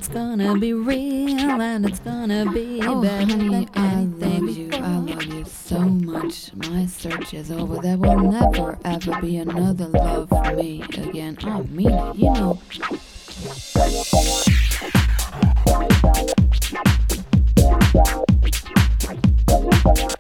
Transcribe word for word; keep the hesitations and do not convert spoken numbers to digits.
it's gonna be real and it's gonna be Oh, better honey, than I anything love you. before. I love you so much. My search is over. There will never, ever be another love for me again. I mean it, you know.